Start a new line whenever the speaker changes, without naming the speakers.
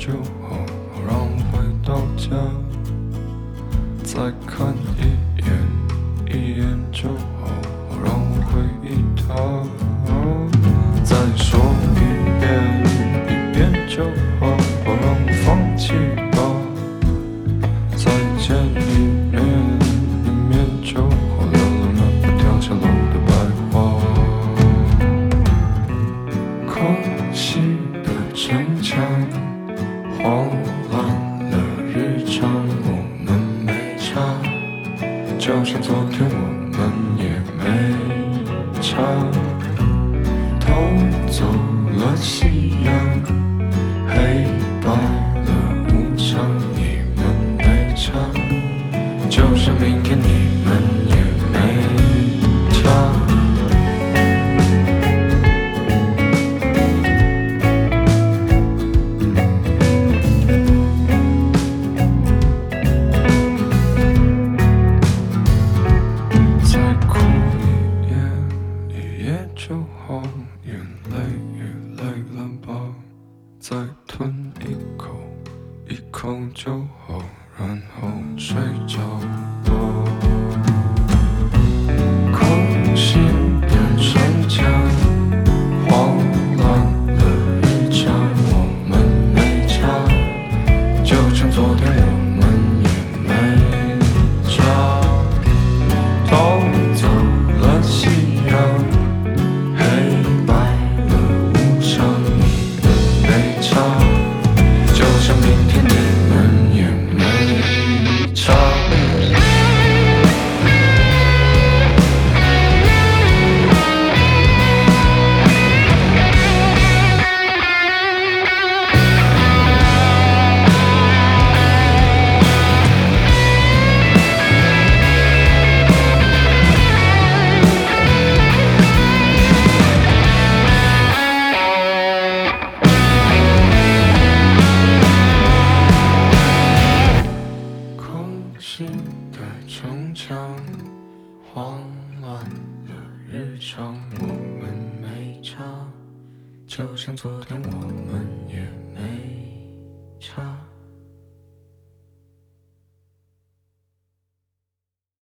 就好，让我回到家，再看一眼，一眼就好，让我回忆它，再说一遍，一遍就好，让我放弃吧，再见一面，一面就好，流浪了不掉下楼的白花，空隙的城墙晃乱了日常，我们没差，就像昨天我们也没差，偷走了夕阳，黑白了无常，你们没差，就像明天你们也没差。再哭一夜就好，眼泪也累了吧，再吞一口，一口就好，然后睡着吧。空隙